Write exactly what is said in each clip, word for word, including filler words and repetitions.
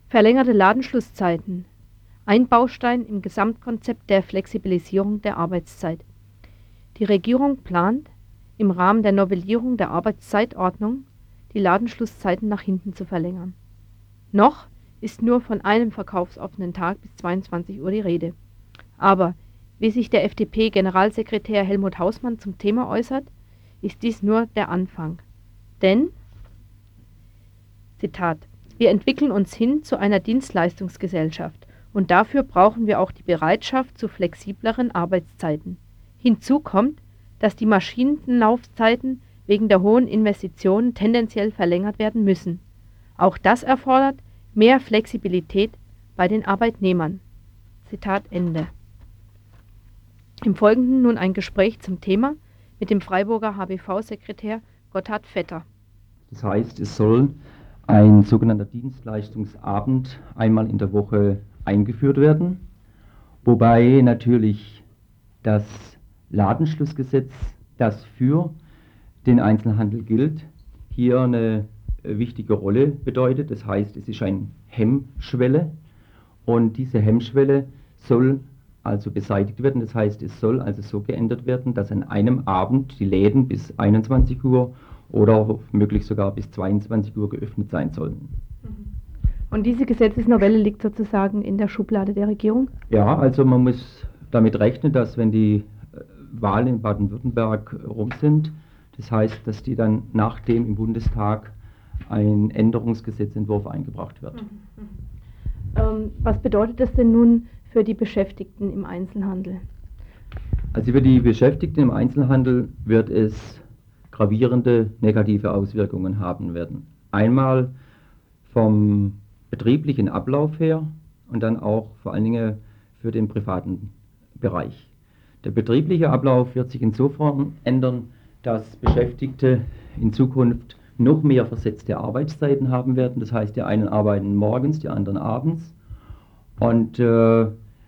Verlängerte Ladenschlusszeiten. Ein Baustein im Gesamtkonzept der Flexibilisierung der Arbeitszeit. Die Regierung plant, im Rahmen der Novellierung der Arbeitszeitordnung die Ladenschlusszeiten nach hinten zu verlängern. Noch ist nur von einem verkaufsoffenen Tag bis zweiundzwanzig Uhr die Rede. Aber, wie sich der F D P-Generalsekretär Helmut Hausmann zum Thema äußert, ist dies nur der Anfang. Denn, Zitat, wir entwickeln uns hin zu einer Dienstleistungsgesellschaft und dafür brauchen wir auch die Bereitschaft zu flexibleren Arbeitszeiten. Hinzu kommt, dass die Maschinenlaufzeiten wegen der hohen Investitionen tendenziell verlängert werden müssen. Auch das erfordert mehr Flexibilität bei den Arbeitnehmern. Zitat Ende. Im Folgenden nun ein Gespräch zum Thema mit dem Freiburger H B V-Sekretär Gotthard Vetter. Das heißt, es soll ein sogenannter Dienstleistungsabend einmal in der Woche eingeführt werden, wobei natürlich das Ladenschlussgesetz, das für den Einzelhandel gilt, hier eine wichtige Rolle bedeutet. Das heißt, es ist eine Hemmschwelle und diese Hemmschwelle soll also beseitigt werden. Das heißt, es soll also so geändert werden, dass an einem Abend die Läden bis einundzwanzig Uhr oder möglich sogar bis zweiundzwanzig Uhr geöffnet sein sollen. Und diese Gesetzesnovelle liegt sozusagen in der Schublade der Regierung? Ja, also man muss damit rechnen, dass wenn die Wahlen in Baden-Württemberg rum sind, das heißt, dass die dann nachdem im Bundestag ein Änderungsgesetzentwurf eingebracht wird. Mhm. Ähm, was bedeutet das denn nun für die Beschäftigten im Einzelhandel? Also für die Beschäftigten im Einzelhandel wird es gravierende negative Auswirkungen haben werden. Einmal vom betrieblichen Ablauf her und dann auch vor allen Dingen für den privaten Bereich. Der betriebliche Ablauf wird sich insofern ändern, dass Beschäftigte in Zukunft noch mehr versetzte Arbeitszeiten haben werden. Das heißt, die einen arbeiten morgens, die anderen abends. Und äh,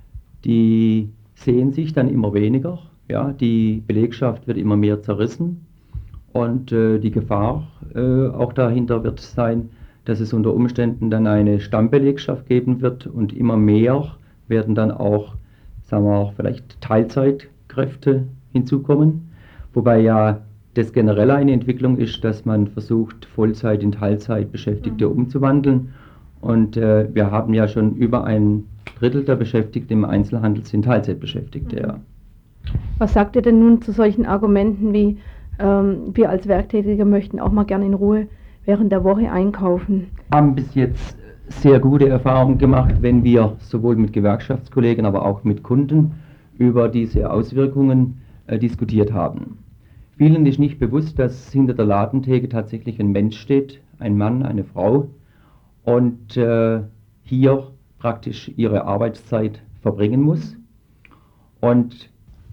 die sehen sich dann immer weniger. Ja, die Belegschaft wird immer mehr zerrissen. Und äh, die Gefahr äh, auch dahinter wird sein, dass es unter Umständen dann eine Stammbelegschaft geben wird. Und immer mehr werden dann auch, sagen wir auch, vielleicht Teilzeitkräfte hinzukommen. Wobei ja das generell eine Entwicklung ist, dass man versucht, Vollzeit in Teilzeit Beschäftigte mhm. umzuwandeln. Und äh, wir haben ja schon über ein Drittel der Beschäftigten im Einzelhandel sind Teilzeitbeschäftigte. Mhm. Ja. Was sagt ihr denn nun zu solchen Argumenten wie, ähm, wir als Werktätige möchten auch mal gerne in Ruhe während der Woche einkaufen? Wir haben bis jetzt sehr gute Erfahrungen gemacht, wenn wir sowohl mit Gewerkschaftskollegen, aber auch mit Kunden über diese Auswirkungen äh, diskutiert haben. Vielen ist nicht bewusst, dass hinter der Ladentheke tatsächlich ein Mensch steht, ein Mann, eine Frau, und äh, hier praktisch ihre Arbeitszeit verbringen muss. Und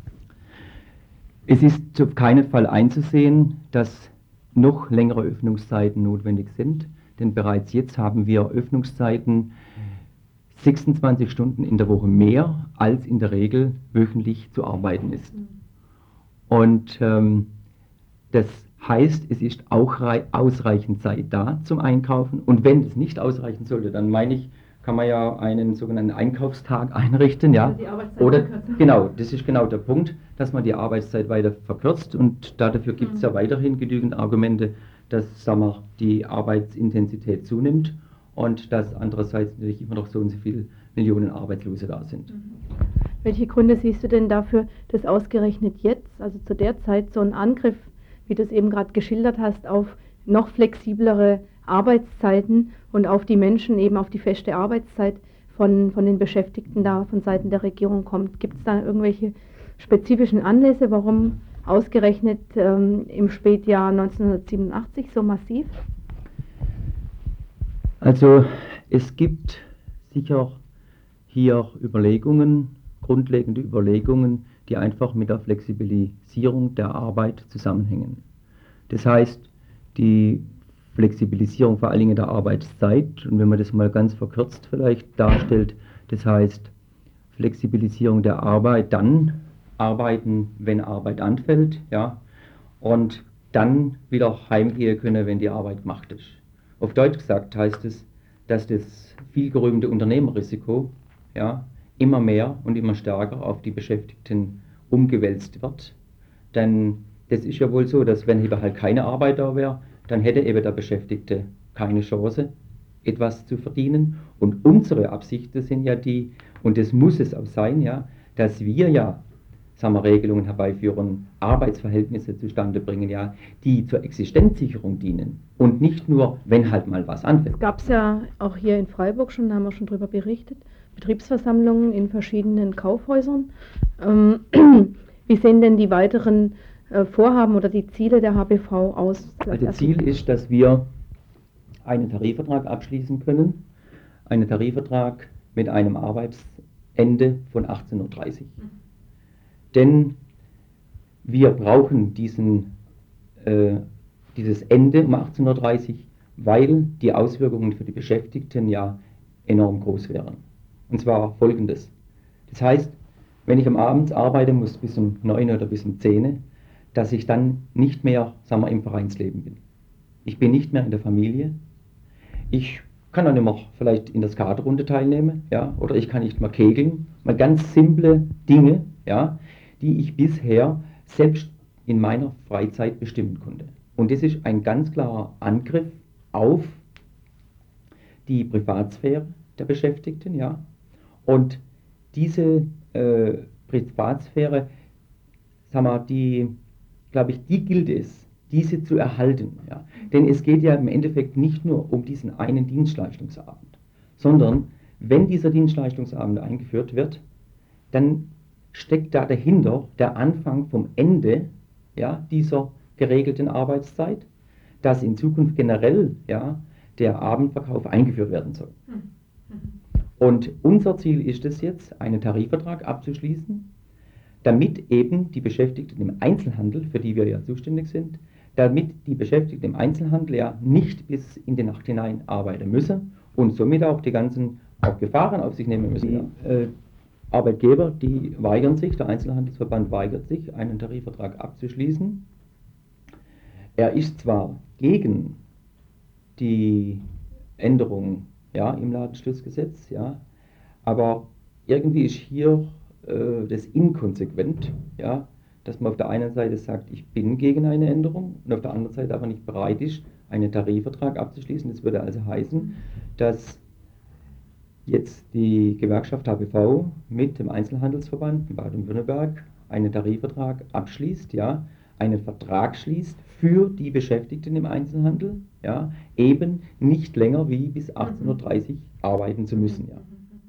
es ist auf keinen Fall einzusehen, dass noch längere Öffnungszeiten notwendig sind, denn bereits jetzt haben wir Öffnungszeiten sechsundzwanzig Stunden in der Woche mehr, als in der Regel wöchentlich zu arbeiten ist. Und ähm, das heißt, es ist auch ausreichend Zeit da zum Einkaufen. Und wenn es nicht ausreichen sollte, dann meine ich, kann man ja einen sogenannten Einkaufstag einrichten. Ja? Oder genau, das ist genau der Punkt, dass man die Arbeitszeit weiter verkürzt. Und dafür gibt es mhm. ja weiterhin genügend Argumente, dass, sagen wir, die Arbeitsintensität zunimmt und dass andererseits natürlich immer noch so und so viele Millionen Arbeitslose da sind. Mhm. Welche Gründe siehst du denn dafür, dass ausgerechnet jetzt, also zu der Zeit, so ein Angriff, wie du es eben gerade geschildert hast, auf noch flexiblere Arbeitszeiten und auf die Menschen, eben auf die feste Arbeitszeit von, von den Beschäftigten da von Seiten der Regierung kommt? Gibt es da irgendwelche spezifischen Anlässe, warum ausgerechnet ähm, im Spätjahr neunzehnhundertsiebenundachtzig so massiv? Also es gibt sicher hier Überlegungen, grundlegende Überlegungen, die einfach mit der Flexibilisierung der Arbeit zusammenhängen. Das heißt, die Flexibilisierung vor allen Dingen der Arbeitszeit, und wenn man das mal ganz verkürzt vielleicht darstellt, das heißt Flexibilisierung der Arbeit, dann arbeiten, wenn Arbeit anfällt, ja, und dann wieder heimgehen können, wenn die Arbeit gemacht ist. Auf Deutsch gesagt heißt es, dass das vielgerühmte Unternehmerrisiko, ja, immer mehr und immer stärker auf die Beschäftigten umgewälzt wird. Denn das ist ja wohl so, dass wenn eben halt keine Arbeit da wäre, dann hätte eben der Beschäftigte keine Chance, etwas zu verdienen. Und unsere Absichten sind ja die, und das muss es auch sein, ja, dass wir ja, sagen wir, Regelungen herbeiführen, Arbeitsverhältnisse zustande bringen, ja, die zur Existenzsicherung dienen und nicht nur, wenn halt mal was anfällt. Es gab es ja auch hier in Freiburg schon, da haben wir schon drüber berichtet, Betriebsversammlungen in verschiedenen Kaufhäusern. Ähm, wie sehen denn die weiteren äh, Vorhaben oder die Ziele der H B V aus? Also Ziel ist, dass wir einen Tarifvertrag abschließen können, einen Tarifvertrag mit einem Arbeitsende von achtzehn Uhr dreißig. Denn wir brauchen diesen, äh, dieses Ende um achtzehn Uhr dreißig, weil die Auswirkungen für die Beschäftigten ja enorm groß wären. Und zwar folgendes. Das heißt, wenn ich am Abend arbeiten muss bis um neun oder bis um zehn, dass ich dann nicht mehr, sagen wir, im Vereinsleben bin. Ich bin nicht mehr in der Familie. Ich kann dann immer vielleicht in der Skaterrunde teilnehmen, ja, oder ich kann nicht mehr kegeln. Mal ganz simple Dinge, ja, die ich bisher selbst in meiner Freizeit bestimmen konnte. Und das ist ein ganz klarer Angriff auf die Privatsphäre der Beschäftigten, ja. Und diese äh, Privatsphäre, sagen wir, die, glaube ich, die gilt es, diese zu erhalten. Ja. Denn es geht ja im Endeffekt nicht nur um diesen einen Dienstleistungsabend, sondern wenn dieser Dienstleistungsabend eingeführt wird, dann steckt da dahinter der Anfang vom Ende, ja, dieser geregelten Arbeitszeit, dass in Zukunft generell, ja, der Abendverkauf eingeführt werden soll. Und unser Ziel ist es jetzt, einen Tarifvertrag abzuschließen, damit eben die Beschäftigten im Einzelhandel, für die wir ja zuständig sind, damit die Beschäftigten im Einzelhandel ja nicht bis in die Nacht hinein arbeiten müssen und somit auch die ganzen auch Gefahren auf sich nehmen müssen. Die äh, Arbeitgeber, die weigern sich, der Einzelhandelsverband weigert sich, einen Tarifvertrag abzuschließen. Er ist zwar gegen die Änderung, ja, im Ladenschlussgesetz, ja, aber irgendwie ist hier äh, das inkonsequent, ja, dass man auf der einen Seite sagt, ich bin gegen eine Änderung und auf der anderen Seite aber nicht bereit ist, einen Tarifvertrag abzuschließen. Das würde also heißen, dass jetzt die Gewerkschaft H B V mit dem Einzelhandelsverband in Baden-Württemberg einen Tarifvertrag abschließt, ja, einen Vertrag schließt für die Beschäftigten im Einzelhandel, ja, eben nicht länger wie bis achtzehn Uhr dreißig arbeiten zu müssen. Ja.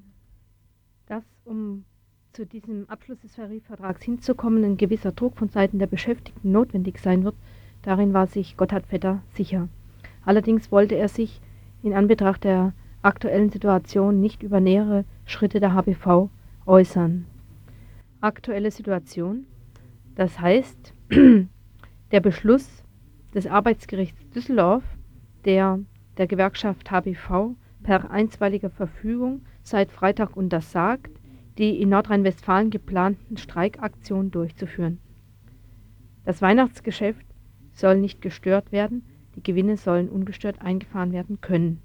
Dass, um zu diesem Abschluss des Tarifvertrags hinzukommen, ein gewisser Druck von Seiten der Beschäftigten notwendig sein wird, darin war sich Gotthard Vetter sicher. Allerdings wollte er sich in Anbetracht der aktuellen Situation nicht über nähere Schritte der H B V äußern. Aktuelle Situation, das heißt, der Beschluss des Arbeitsgerichts Düsseldorf, der der Gewerkschaft H B V per einstweiliger Verfügung seit Freitag untersagt, die in Nordrhein-Westfalen geplanten Streikaktionen durchzuführen. Das Weihnachtsgeschäft soll nicht gestört werden, die Gewinne sollen ungestört eingefahren werden können.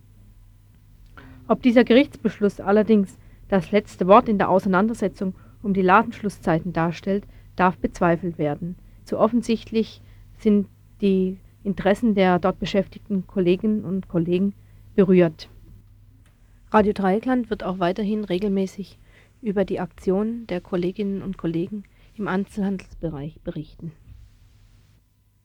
Ob dieser Gerichtsbeschluss allerdings das letzte Wort in der Auseinandersetzung um die Ladenschlusszeiten darstellt, darf bezweifelt werden. Zu offensichtlich sind die Interessen der dort beschäftigten Kolleginnen und Kollegen berührt. Radio Dreieckland wird auch weiterhin regelmäßig über die Aktionen der Kolleginnen und Kollegen im Einzelhandelsbereich berichten.